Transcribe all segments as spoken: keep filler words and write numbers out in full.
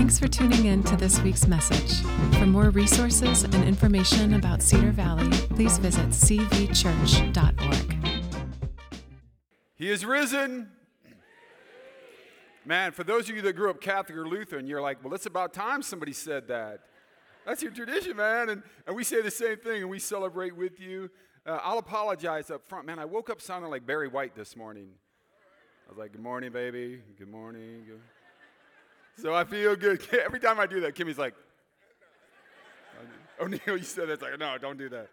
Thanks for tuning in to this week's message. For more resources and information about Cedar Valley, please visit c v church dot org. He is risen. Man, for those of you that grew up Catholic or Lutheran, you're like, well, it's about time somebody said that. That's your tradition, man. And, and we say the same thing, and we celebrate with you. Uh, I'll apologize up front. Man, I woke up sounding like Barry White this morning. I was like, good morning, baby. Good morning. Good. So I feel good. Every time I do that, Kimmy's like, oh, Neil, you said that. It's like, no, don't do that.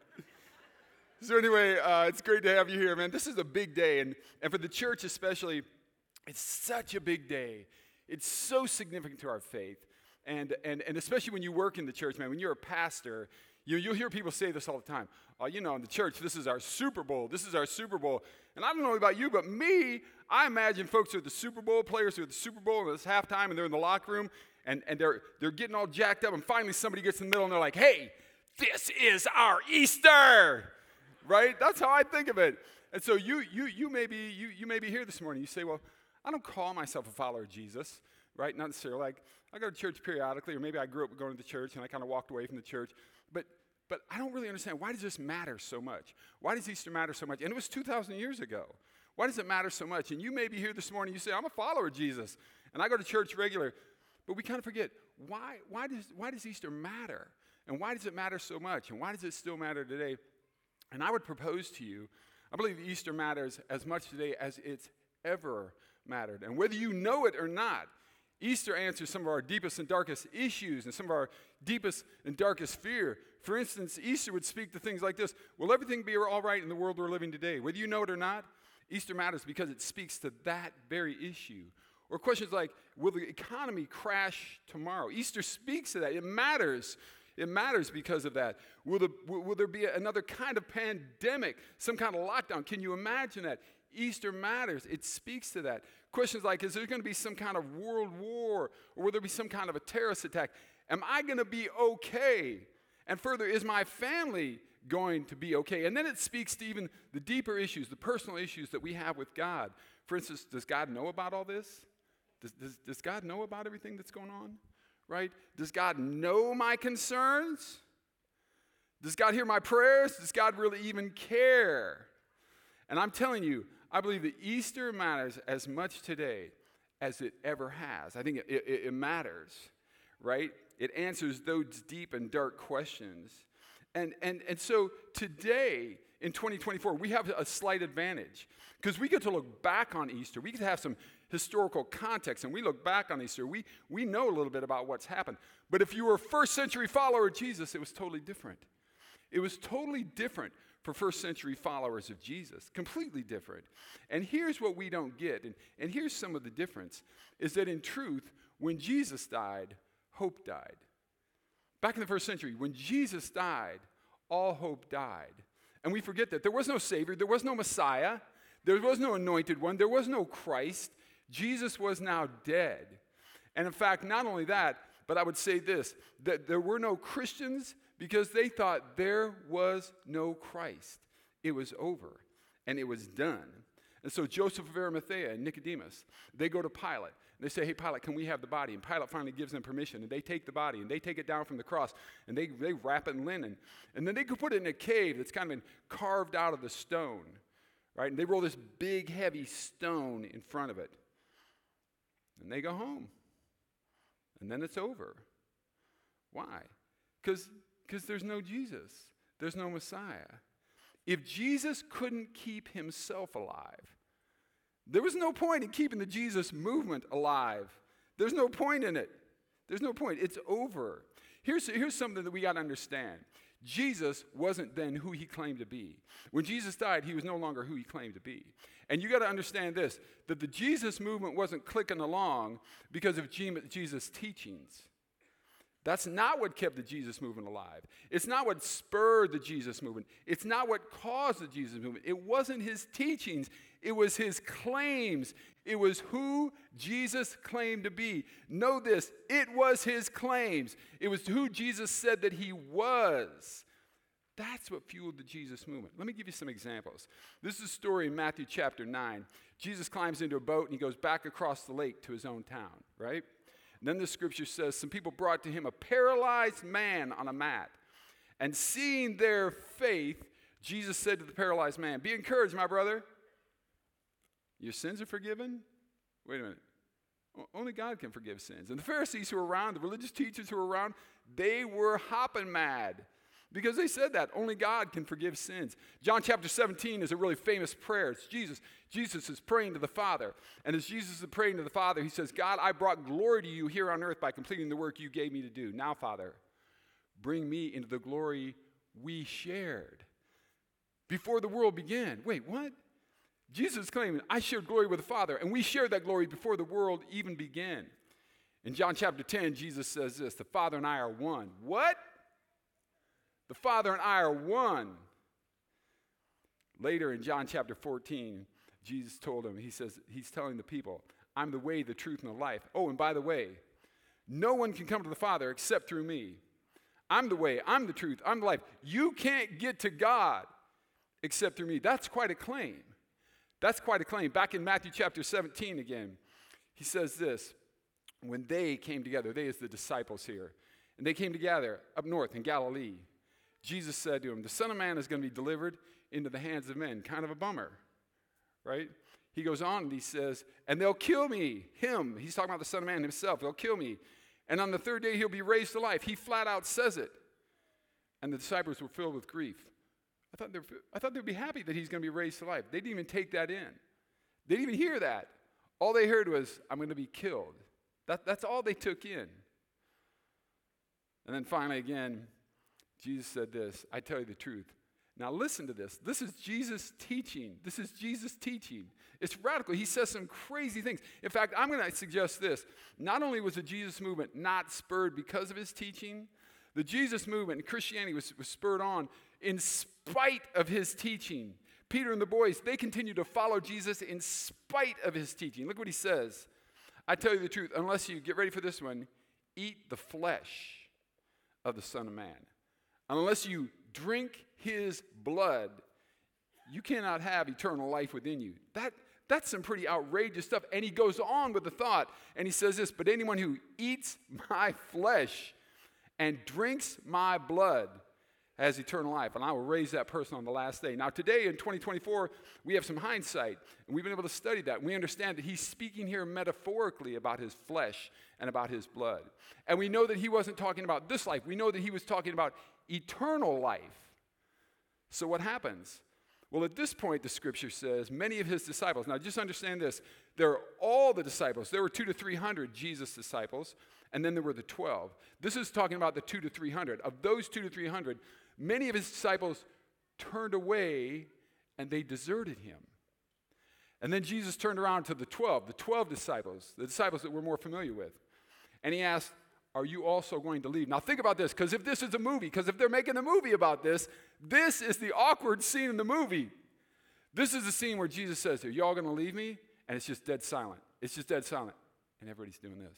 So anyway, uh, it's great to have you here, man. This is a big day, and, and for the church especially, it's such a big day. It's so significant to our faith, and and and especially when you work in the church, man. When you're a pastor, you, you'll hear people say this all the time. Oh, you know, in the church, this is our Super Bowl. This is our Super Bowl. And I don't know about you, but me, I imagine folks who are the Super Bowl players who are at the Super Bowl, and it's halftime, and they're in the locker room, and, and they're they're getting all jacked up, and finally somebody gets in the middle, and they're like, hey, this is our Easter. Right? That's how I think of it. And so you you you may be you you may be here this morning. You say, well, I don't call myself a follower of Jesus, right? Not necessarily. Like I go to church periodically, or maybe I grew up going to the church and I kind of walked away from the church. But but I don't really understand, why does this matter so much? Why does Easter matter so much? And it was two thousand years ago. Why does it matter so much? And you may be here this morning, you say, I'm a follower of Jesus, and I go to church regular. But we kind of forget, why why does why does Easter matter? And why does it matter so much? And why does it still matter today? And I would propose to you, I believe Easter matters as much today as it's ever mattered. And whether you know it or not, Easter answers some of our deepest and darkest issues and some of our deepest and darkest fear. For instance, Easter would speak to things like this. Will everything be all right in the world we're living today? Whether you know it or not, Easter matters because it speaks to that very issue. Or questions like, will the economy crash tomorrow? Easter speaks to that. It matters. It matters because of that. Will, the, will, will there be another kind of pandemic, some kind of lockdown? Can you imagine that? Easter matters. It speaks to that. Questions like, is there going to be some kind of world war? Or will there be some kind of a terrorist attack? Am I going to be okay? And further, is my family going to be okay? And then it speaks to even the deeper issues, the personal issues that we have with God. For instance, does God know about all this? Does, does, does God know about everything that's going on? Right? Does God know my concerns? Does God hear my prayers? Does God really even care? And I'm telling you, I believe that Easter matters as much today as it ever has. I think it, it, it matters, right? It answers those deep and dark questions. And, and, and so today, in twenty twenty-four, we have a slight advantage because we get to look back on Easter. We get to have some historical context, and we look back on Easter. We, we know a little bit about what's happened. But if you were a first century follower of Jesus, it was totally different. It was totally different for first century followers of Jesus, completely different. And here's what we don't get, and, and here's some of the difference, is that in truth, when Jesus died, hope died. Back in the first century, when Jesus died, all hope died. And we forget that. There was no Savior, there was no Messiah, there was no anointed one, there was no Christ. Jesus was now dead. And in fact, not only that, but I would say this, that there were no Christians because they thought there was no Christ. It was over, and it was done. And so Joseph of Arimathea and Nicodemus, they go to Pilate. And they say, hey, Pilate, can we have the body? And Pilate finally gives them permission, and they take the body, and they take it down from the cross, and they, they wrap it in linen. And then they could put it in a cave that's kind of been carved out of the stone, right? And they roll this big, heavy stone in front of it. And they go home. And then it's over. Why? Because because there's no Jesus. There's no Messiah. If Jesus couldn't keep himself alive, there was no point in keeping the Jesus movement alive. There's no point in it. There's no point. It's over. Here's, here's something that we got to understand. Jesus wasn't then who he claimed to be. When Jesus died, he was no longer who he claimed to be. And you got to understand this, that the Jesus movement wasn't clicking along because of Jesus' teachings. That's not what kept the Jesus movement alive. It's not what spurred the Jesus movement. It's not what caused the Jesus movement. It wasn't his teachings. It was his claims. It was who Jesus claimed to be. Know this, it was his claims. It was who Jesus said that he was. That's what fueled the Jesus movement. Let me give you some examples. This is a story in Matthew chapter nine. Jesus climbs into a boat and he goes back across the lake to his own town, right? And then the scripture says, some people brought to him a paralyzed man on a mat. And seeing their faith, Jesus said to the paralyzed man, be encouraged, my brother. Your sins are forgiven? Wait a minute. Only God can forgive sins. And the Pharisees who were around, the religious teachers who were around, they were hopping mad because they said that. Only God can forgive sins. John chapter seventeen is a really famous prayer. It's Jesus. Jesus is praying to the Father. And as Jesus is praying to the Father, he says, God, I brought glory to you here on earth by completing the work you gave me to do. Now, Father, bring me into the glory we shared before the world began. Wait, what? Jesus is claiming, I shared glory with the Father, and we shared that glory before the world even began. In John chapter ten, Jesus says this, the Father and I are one. What? The Father and I are one. Later in John chapter fourteen, Jesus told him, he says, he's telling the people, I'm the way, the truth, and the life. Oh, and by the way, no one can come to the Father except through me. I'm the way, I'm the truth, I'm the life. You can't get to God except through me. That's quite a claim. That's quite a claim. Back in Matthew chapter seventeen again, he says this, when they came together, they as the disciples here, and they came together up north in Galilee, Jesus said to him, the Son of Man is going to be delivered into the hands of men. Kind of a bummer, right? He goes on and he says, and they'll kill me, him. He's talking about the Son of Man himself. They'll kill me. And on the third day, he'll be raised to life. He flat out says it. And the disciples were filled with grief. I thought, I thought they'd be happy that he's going to be raised to life. They didn't even take that in. They didn't even hear that. All they heard was, I'm going to be killed. That, that's all they took in. And then finally again, Jesus said this, I tell you the truth. Now listen to this. This is Jesus teaching. This is Jesus teaching. It's radical. He says some crazy things. In fact, I'm going to suggest this. Not only was the Jesus movement not spurred because of his teaching, the Jesus movement in Christianity was, was spurred on in spite of his teaching. Peter and the boys, they continued to follow Jesus in spite of his teaching. Look what he says. I tell you the truth, unless you, get ready for this one, eat the flesh of the Son of Man. Unless you drink his blood, you cannot have eternal life within you. That, that's some pretty outrageous stuff. And he goes on with the thought, and he says this, but anyone who eats my flesh and drinks my blood has eternal life, and I will raise that person on the last day. Now today in twenty twenty-four, we have some hindsight, and we've been able to study that. We understand that he's speaking here metaphorically about his flesh and about his blood. And we know that he wasn't talking about this life. We know that he was talking about eternal life. So what happens? Well, at this point, the scripture says, many of his disciples, now just understand this, there are all the disciples. There were two to three hundred Jesus disciples, and then there were the twelve. This is talking about the two to three hundred. Of those two to three hundred, many of his disciples turned away and they deserted him. And then Jesus turned around to the twelve, the twelve disciples, the disciples that we're more familiar with. And he asked, are you also going to leave? Now think about this, because if this is a movie, because if they're making a movie about this, this is the awkward scene in the movie. This is the scene where Jesus says, are you all going to leave me? And it's just dead silent. It's just dead silent. And everybody's doing this.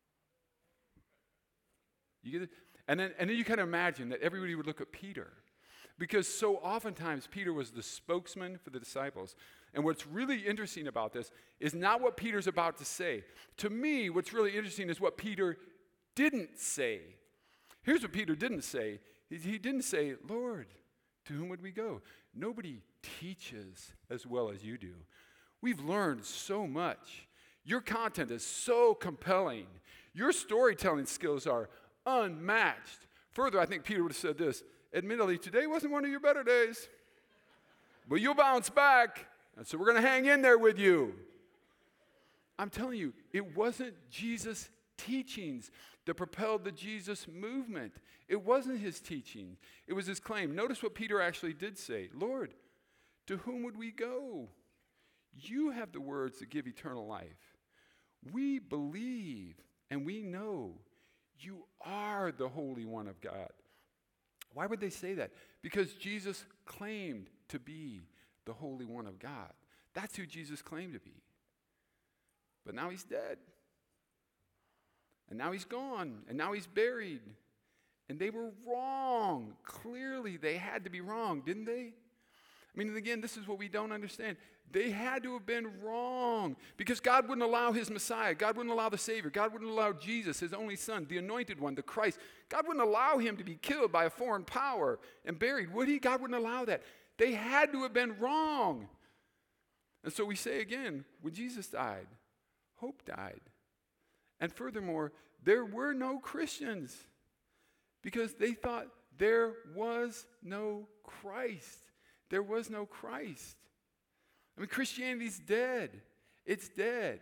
You get it? And then, and then you kind of imagine that everybody would look at Peter, because so oftentimes Peter was the spokesman for the disciples. And what's really interesting about this is not what Peter's about to say. To me, what's really interesting is what Peter didn't say. Here's what Peter didn't say. He, he didn't say, Lord, to whom would we go? Nobody teaches as well as you do. We've learned so much. Your content is so compelling. Your storytelling skills are unmatched. Further, I think Peter would have said this, admittedly, today wasn't one of your better days, but you'll bounce back, and so we're going to hang in there with you. I'm telling you, it wasn't Jesus' teachings that propelled the Jesus movement. It wasn't his teaching. It was his claim. Notice what Peter actually did say. Lord, to whom would we go? You have the words that give eternal life. We believe and we know you are the Holy One of God. Why would they say that? Because Jesus claimed to be the Holy One of God. That's who Jesus claimed to be. But now he's dead. And now he's gone. And now he's buried. And they were wrong. Clearly, they had to be wrong, didn't they? I I mean, again, this is what we don't understand. They had to have been wrong because God wouldn't allow his Messiah. God wouldn't allow the Savior. God wouldn't allow Jesus, his only son, the anointed one, the Christ. God wouldn't allow him to be killed by a foreign power and buried, would he? God wouldn't allow that. They had to have been wrong. And so we say again, when Jesus died, hope died. And furthermore, there were no Christians because they thought there was no Christ. There was no Christ. I mean, Christianity's dead. It's dead.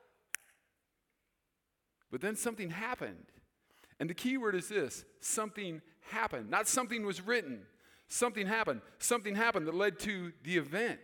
But then something happened. And the key word is this: something happened. Not something was written. Something happened. Something happened that led to the event,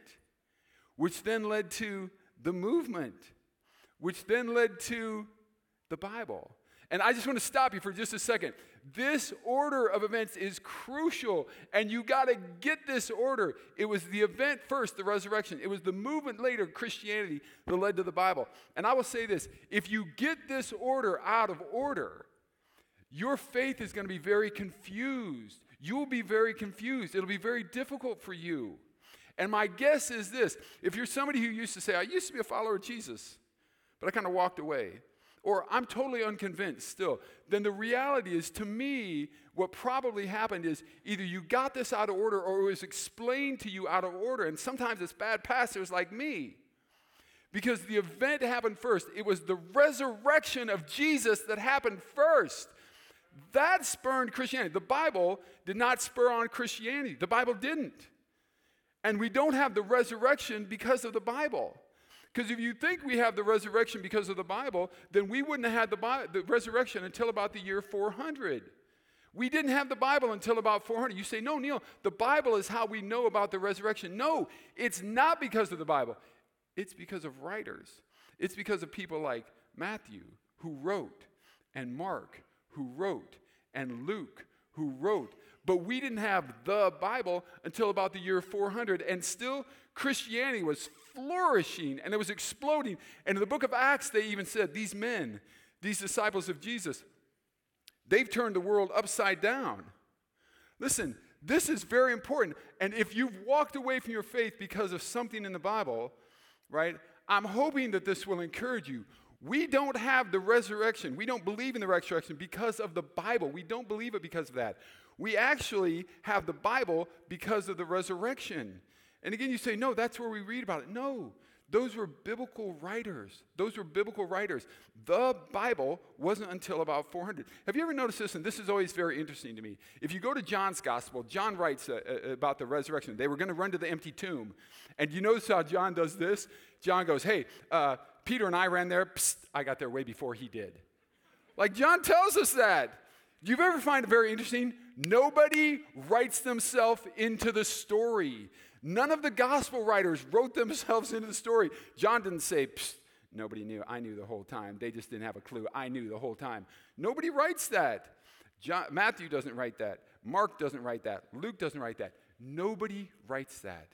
which then led to the movement, which then led to the Bible. And I just want to stop you for just a second. This order of events is crucial, and you got to get this order. It was the event first, the resurrection. It was the movement later, Christianity, that led to the Bible. And I will say this: if you get this order out of order, your faith is going to be very confused. You will be very confused. It'll be very difficult for you. And my guess is this: if you're somebody who used to say, I used to be a follower of Jesus, but I kind of walked away, or I'm totally unconvinced still, then the reality is, to me, what probably happened is either you got this out of order or it was explained to you out of order. And sometimes it's bad pastors like me. Because the event happened first. It was the resurrection of Jesus that happened first. That spurred Christianity. The Bible did not spur on Christianity. The Bible didn't. And we don't have the resurrection because of the Bible. Because if you think we have the resurrection because of the Bible, then we wouldn't have had the, Bi- the resurrection until about the year four hundred. We didn't have the Bible until about four hundred. You say, no, Neil, the Bible is how we know about the resurrection. No, it's not because of the Bible. It's because of writers. It's because of people like Matthew, who wrote, and Mark, who wrote, and Luke, who wrote. But we didn't have the Bible until about the year four hundred, and still Christianity was flourishing, and it was exploding. And in the book of Acts, they even said, these men, these disciples of Jesus, they've turned the world upside down. Listen, this is very important. And if you've walked away from your faith because of something in the Bible, right, I'm hoping that this will encourage you. We don't have the resurrection. We don't believe in the resurrection because of the Bible. We don't believe it because of that. We actually have the Bible because of the resurrection. And again, you say, no, that's where we read about it. No, those were biblical writers. Those were biblical writers. The Bible wasn't until about four hundred. Have you ever noticed this? And this is always very interesting to me. If you go to John's gospel, John writes uh, uh, about the resurrection. They were going to run to the empty tomb. And you notice how John does this? John goes, hey, uh, Peter and I ran there. Psst, I got there way before he did. Like John tells us that. Do you ever find it very interesting? Nobody writes themselves into the story. None of the gospel writers wrote themselves into the story. John didn't say, psst, nobody knew. I knew the whole time. They just didn't have a clue. I knew the whole time. Nobody writes that. John, Matthew doesn't write that. Mark doesn't write that. Luke doesn't write that. Nobody writes that.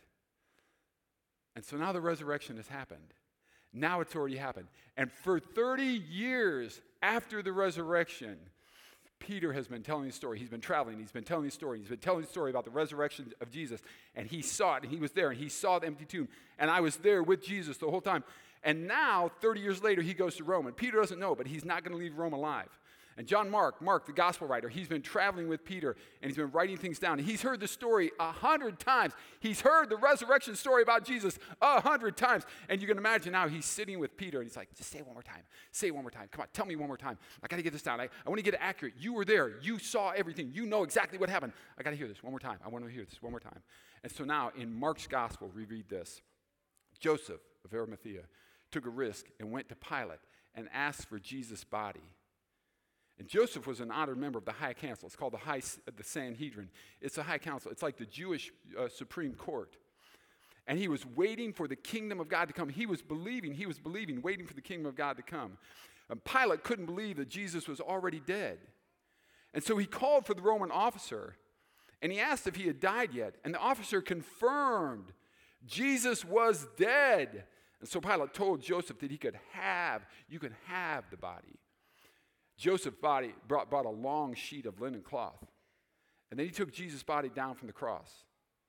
And so now the resurrection has happened. Now it's already happened. And for thirty years after the resurrection, Peter has been telling the story. He's been traveling. He's been telling the story. He's been telling the story about the resurrection of Jesus. And he saw it, and he was there, and he saw the empty tomb. And I was there with Jesus the whole time. And now, thirty years later, he goes to Rome. And Peter doesn't know, but he's not going to leave Rome alive. And John Mark, Mark, the gospel writer, he's been traveling with Peter, and he's been writing things down. And he's heard the story a hundred times. He's heard the resurrection story about Jesus a hundred times. And you can imagine now he's sitting with Peter, and he's like, just say it one more time. Say it one more time. Come on, tell me one more time. I got to get this down. I, I want to get it accurate. You were there. You saw everything. You know exactly what happened. I got to hear this one more time. I want to hear this one more time. And so now in Mark's gospel, we read this. Joseph of Arimathea took a risk and went to Pilate and asked for Jesus' body. And Joseph was an honored member of the High Council. It's called the High the Sanhedrin. It's a High Council. It's like the Jewish uh, Supreme Court. And he was waiting for the kingdom of God to come. He was believing, he was believing, waiting for the kingdom of God to come. And Pilate couldn't believe that Jesus was already dead. And so he called for the Roman officer, and he asked if he had died yet. And the officer confirmed Jesus was dead. And so Pilate told Joseph that he could have, you could have the body. Joseph's body brought, brought a long sheet of linen cloth. And then he took Jesus' body down from the cross.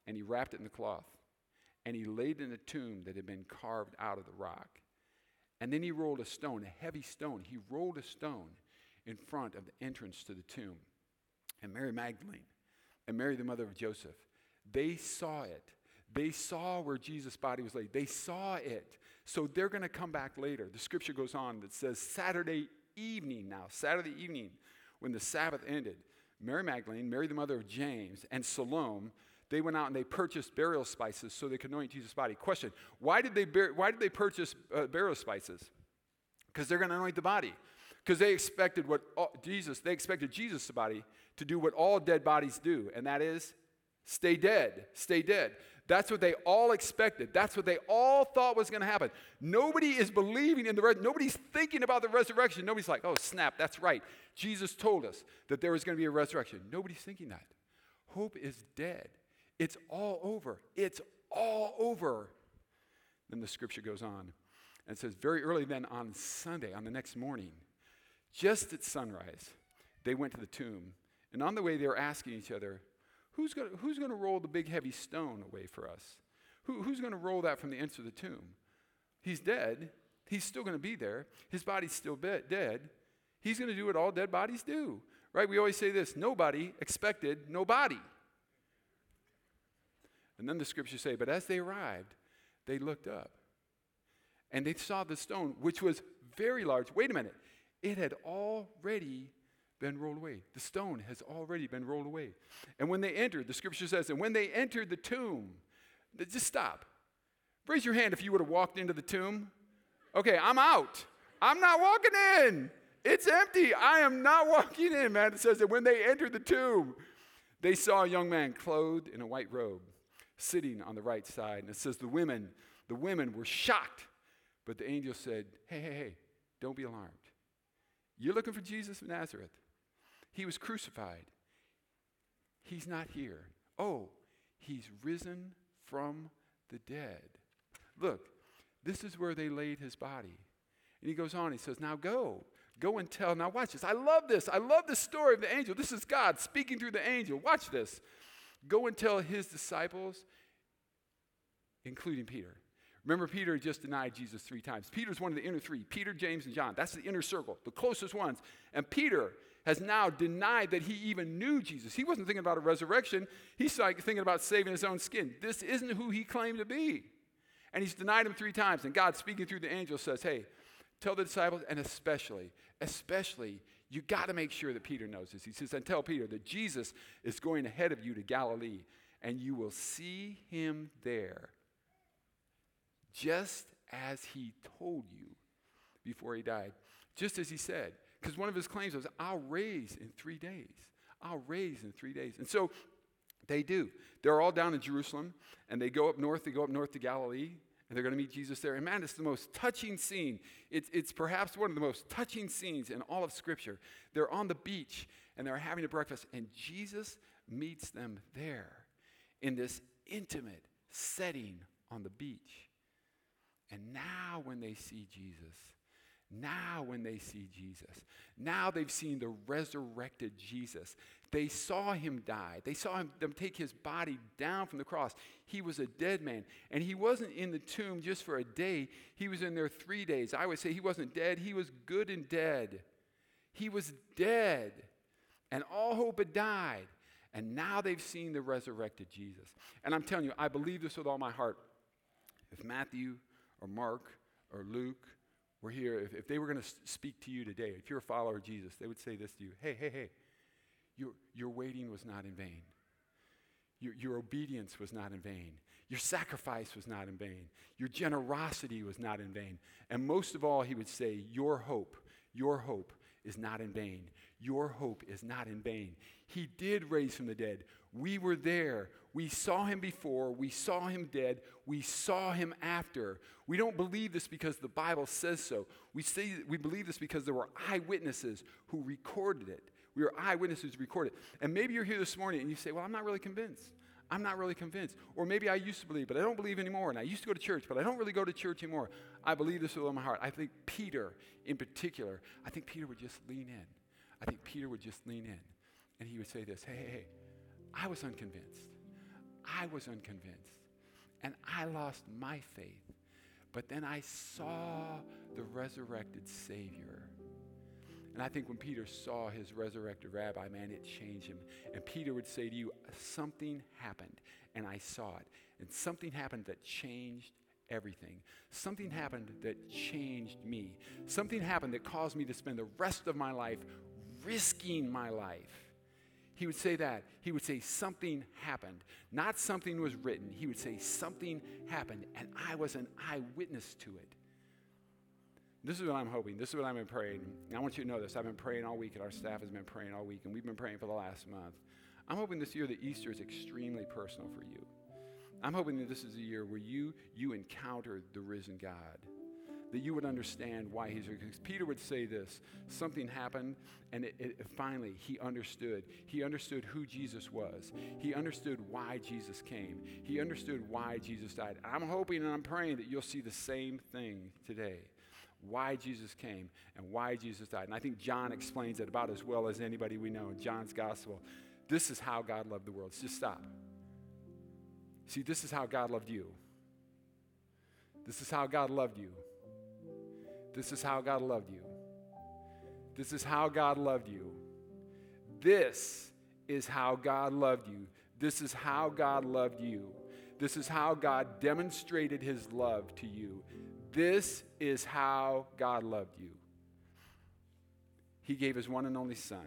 and he wrapped it in the cloth, and he laid it in a tomb that had been carved out of the rock. And then he rolled a stone, a heavy stone. He rolled a stone in front of the entrance to the tomb. And Mary Magdalene and Mary, the mother of Joseph, they saw it. They saw where Jesus' body was laid. They saw it. So they're going to come back later. The scripture goes on that says Saturday evening now, Saturday evening, when the Sabbath ended, Mary Magdalene, Mary the mother of James, and Salome, they went out and they purchased burial spices so they could anoint Jesus' body. Question, why did they, bur- why did they purchase uh, burial spices? Because they're going to anoint the body. Because they expected what all, Jesus, they expected Jesus' body to do what all dead bodies do, and that is stay dead, stay dead. That's what they all expected. That's what they all thought was going to happen. Nobody is believing in the resurrection. Nobody's thinking about the resurrection. Nobody's like, oh, snap, that's right. Jesus told us that there was going to be a resurrection. Nobody's thinking that. Hope is dead. It's all over. It's all over. Then the scripture goes on and says, very early then on Sunday, on the next morning, just at sunrise, they went to the tomb. And on the way, they were asking each other, Who's going who's to roll the big heavy stone away for us? Who, who's going to roll that from the entrance of the tomb? He's dead. He's still going to be there. His body's still be- dead. He's going to do what all dead bodies do. Right? We always say this, nobody expected nobody. And then the scriptures say, but as they arrived, they looked up. And they saw the stone, which was very large. Wait a minute. It had already been rolled away. The stone has already been rolled away. And when they entered, the scripture says, and when they entered the tomb, just stop. Raise your hand if you would have walked into the tomb. Okay, I'm out. I'm not walking in. It's empty. I am not walking in, man. It says that when they entered the tomb, they saw a young man clothed in a white robe, sitting on the right side. And it says the women, the women were shocked. But the angel said, hey, hey, hey, don't be alarmed. You're looking for Jesus of Nazareth. He was crucified. He's not here. Oh, he's risen from the dead. Look, this is where they laid his body. And he goes on, he says, now go. Go and tell. Now watch this. I love this. I love the story of the angel. This is God speaking through the angel. Watch this. Go and tell his disciples, including Peter. Remember, Peter just denied Jesus three times. Peter's one of the inner three. Peter, James, and John. That's the inner circle, the closest ones. And Peter has now denied that he even knew Jesus. He wasn't thinking about a resurrection. He's like thinking about saving his own skin. This isn't who he claimed to be. And he's denied him three times. And God, speaking through the angel, says, hey, tell the disciples, and especially, especially, you got to make sure that Peter knows this. He says, and tell Peter that Jesus is going ahead of you to Galilee, and you will see him there, just as he told you before he died. Just as he said. Because one of his claims was, I'll raise in three days. I'll raise in three days. And so they do. They're all down in Jerusalem, and they go up north. They go up north to Galilee, and they're going to meet Jesus there. And man, it's the most touching scene. It's, it's perhaps one of the most touching scenes in all of Scripture. They're on the beach, and they're having a breakfast, and Jesus meets them there in this intimate setting on the beach. And now when they see Jesus, now when they see Jesus, now they've seen the resurrected Jesus. They saw him die. They saw him them take his body down from the cross. He was a dead man. And he wasn't in the tomb just for a day. He was in there three days. I would say he wasn't dead. He was good and dead. He was dead. And all hope had died. And now they've seen the resurrected Jesus. And I'm telling you, I believe this with all my heart. If Matthew or Mark or Luke were here, if, if they were going to speak to you today, if you're a follower of Jesus, they would say this to you. Hey, hey, hey, your, your waiting was not in vain. Your, your obedience was not in vain. Your sacrifice was not in vain. Your generosity was not in vain. And most of all, he would say, your hope, your hope is not in vain. Your hope is not in vain. He did raise from the dead. We were there. We saw him before. We saw him dead. We saw him after. We don't believe this because the Bible says so. We say we believe this because there were eyewitnesses who recorded it. We were eyewitnesses who recorded it. And maybe you're here this morning and you say, well, I'm not really convinced. I'm not really convinced. Or maybe I used to believe, but I don't believe anymore. And I used to go to church, but I don't really go to church anymore. I believe this with all my heart. I think Peter, in particular, I think Peter would just lean in. I think Peter would just lean in. And he would say this, hey, hey, hey, I was unconvinced. I was unconvinced. And I lost my faith. But then I saw the resurrected Savior. And I think when Peter saw his resurrected rabbi, man, it changed him. And Peter would say to you, something happened, and I saw it. And something happened that changed everything. Something happened that changed me. Something happened that caused me to spend the rest of my life risking my life. He would say that. He would say something happened. Not something was written. He would say something happened, and I was an eyewitness to it. This is what I'm hoping. This is what I've been praying. And I want you to know this. I've been praying all week, and our staff has been praying all week, and we've been praying for the last month. I'm hoping this year that Easter is extremely personal for you. I'm hoping that this is a year where you, you encounter the risen God, that you would understand why he's here. Because Peter would say this, something happened, and it, it, finally he understood. He understood who Jesus was. He understood why Jesus came. He understood why Jesus died. I'm hoping and I'm praying that you'll see the same thing today. Why Jesus came and why Jesus died. And I think John explains it about as well as anybody we know in John's gospel. This is how God loved the world. Just stop. See, this is how God loved you. This is how God loved you. This is how God loved you. This is how God loved you. This is how God loved you. This is how God loved you. This is how God demonstrated his love to you. This is how God loved you. He gave his one and only son.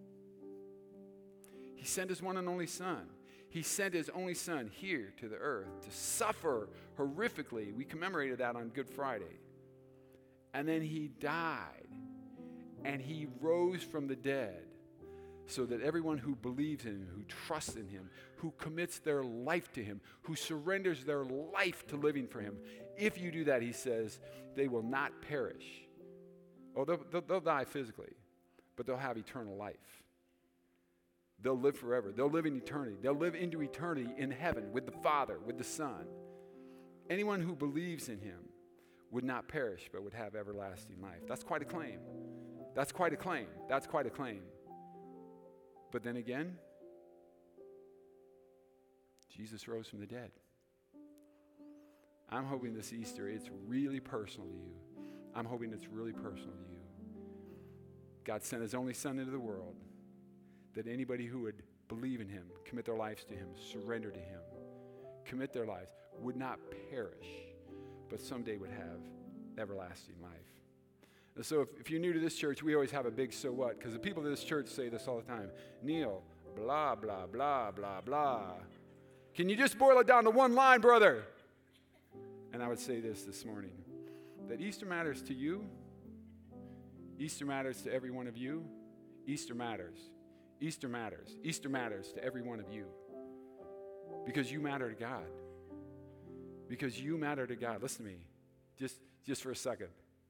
He sent his one and only son. He sent his only son here to the earth to suffer horrifically. We commemorated that on Good Friday. And then he died. And he rose from the dead so that everyone who believes in him, who trusts in him, who commits their life to him, who surrenders their life to living for him, if you do that, he says, they will not perish. Oh, they'll, they'll, they'll die physically, but they'll have eternal life. They'll live forever. They'll live in eternity. They'll live into eternity in heaven with the Father, with the Son. Anyone who believes in him would not perish, but would have everlasting life. That's quite a claim. That's quite a claim. That's quite a claim. But then again, Jesus rose from the dead. I'm hoping this Easter, it's really personal to you. I'm hoping it's really personal to you. God sent his only son into the world that anybody who would believe in him, commit their lives to him, surrender to him, commit their lives, would not perish, but someday would have everlasting life. And so if, if you're new to this church, we always have a big so what, because the people of this church say this all the time. Neil, blah, blah, blah, blah, blah. Can you just boil it down to one line, brother? And I would say this this morning, that Easter matters to you. Easter matters to every one of you. Easter matters. Easter matters. Easter matters to every one of you. Because you matter to God. Because you matter to God. Listen to me, just, just for a second.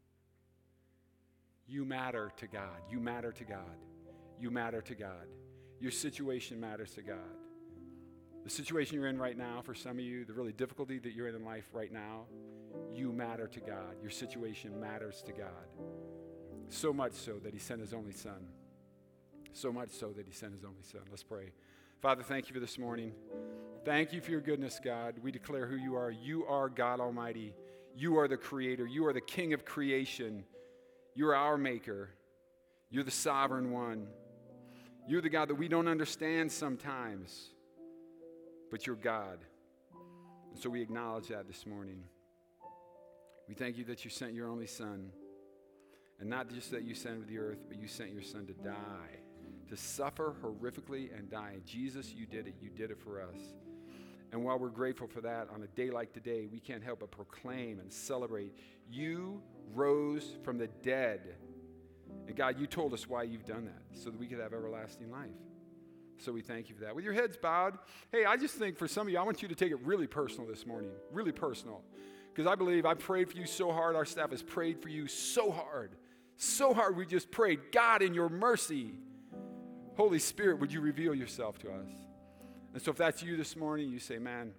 You matter to God. You matter to God. You matter to God. Your situation matters to God. The situation you're in right now, for some of you, the really difficulty that you're in in life right now, you matter to God. Your situation matters to God. So much so that he sent his only son. So much so that he sent his only son. Let's pray. Father, thank you for this morning. Thank you for your goodness, God. We declare who you are. You are God Almighty. You are the creator. You are the king of creation. You are our maker. You're the sovereign one. You're the God that we don't understand sometimes, but you're God. And so we acknowledge that this morning. We thank you that you sent your only son. And not just that you sent him to the earth, but you sent your son to die, to suffer horrifically and die. And Jesus, you did it. You did it for us. And while we're grateful for that, on a day like today, we can't help but proclaim and celebrate. You rose from the dead. And God, you told us why you've done that, so that we could have everlasting life. So we thank you for that. With your heads bowed, hey, I just think for some of you, I want you to take it really personal this morning, really personal. Because I believe I prayed for you so hard. Our staff has prayed for you so hard. So hard we just prayed, God, in your mercy, Holy Spirit, would you reveal yourself to us? And so if that's you this morning, you say, man,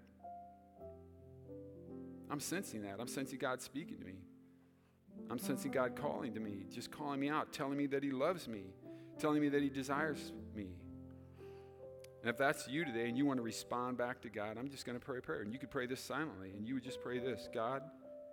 I'm sensing that. I'm sensing God speaking to me. I'm sensing God calling to me, just calling me out, telling me that he loves me, telling me that he desires me. And if that's you today and you want to respond back to God, I'm just going to pray a prayer. And you could pray this silently, and you would just pray this. God,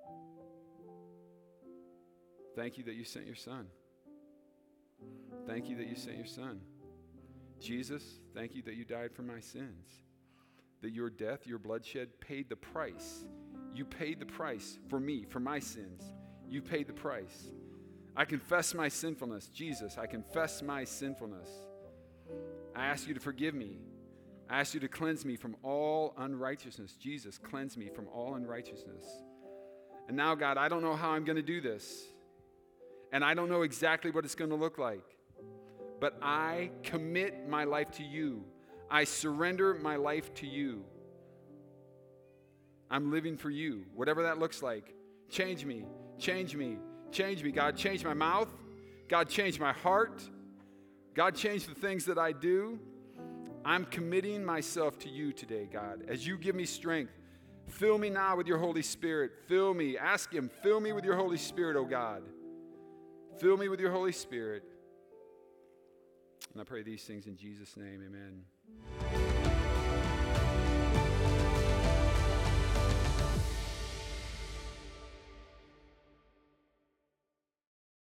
thank you that you sent your son. Thank you that you sent your son. Jesus, thank you that you died for my sins. That your death, your bloodshed paid the price. You paid the price for me, for my sins. You paid the price. I confess my sinfulness. Jesus, I confess my sinfulness. I ask you to forgive me. I ask you to cleanse me from all unrighteousness. Jesus, cleanse me from all unrighteousness. And now, God, I don't know how I'm going to do this. And I don't know exactly what it's going to look like. But I commit my life to you. I surrender my life to you. I'm living for you, whatever that looks like. Change me, change me, change me. God, change my mouth. God, change my heart. God, change the things that I do. I'm committing myself to you today, God. As you give me strength, fill me now with your Holy Spirit. Fill me. Ask him, fill me with your Holy Spirit, oh God. Fill me with your Holy Spirit. And I pray these things in Jesus' name, amen.